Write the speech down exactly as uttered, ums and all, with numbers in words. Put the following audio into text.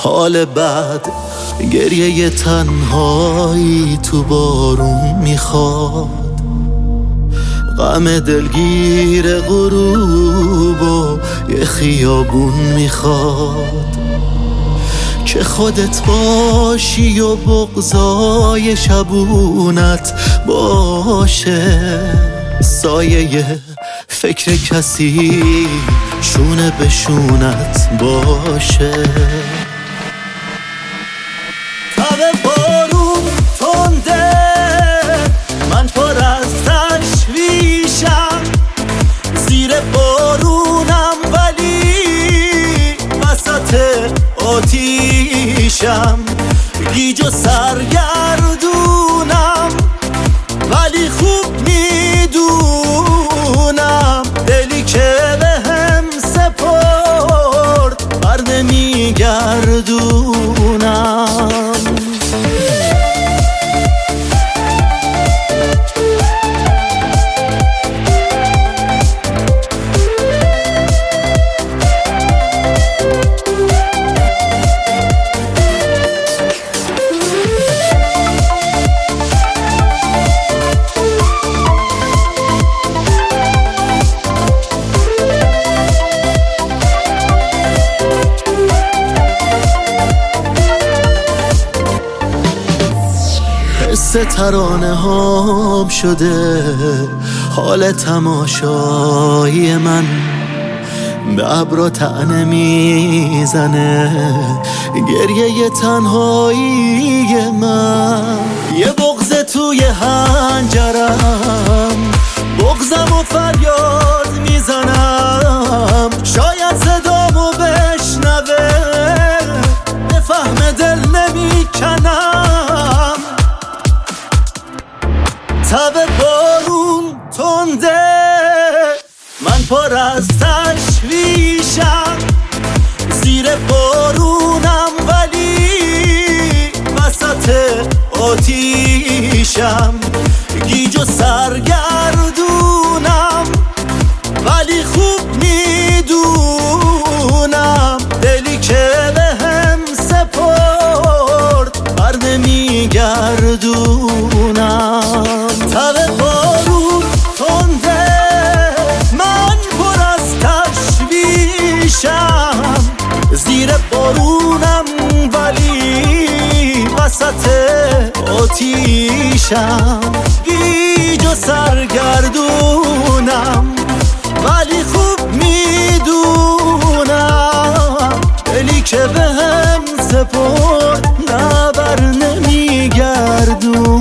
حال بد گریه تنهایی تو بارون میخواد، غم دلگیر غروب و یه خیابون میخواد که خودت باشی و بغضای شبونت باشه، سایه فکر کسی شونه به شونت باشه. تب بارون تنده من پر از تشویشم، زیر بارونم ولی وسط آتیشم، گیج و سرگردونم ولی خوب میدونم دلی که به هم سپرد بر نمیگردونم. حس ترانه هام شده حال تماشایی من، به ابرا طعنه میزنه گریه تنهایی من، یه بغض توی هنجرم بغضم و فریاد میزنم، شاید صدامو بشنوه بفهم دل نمیکنم. تب بارون تنده من پر از تشویشم، زیر بارونم ولی وسط آتیشم، گیج و سرگردونم ولی خوب میدونم دلی که به هم سپرد بر نمیگردونم. تب بارون تنده من پر از تشویشم، زیر بارونم ولی وسط آتیشم، گیج و سرگردونم ولی خوب میدونم دلی که به هم سپرد نه بر نمیگردونم.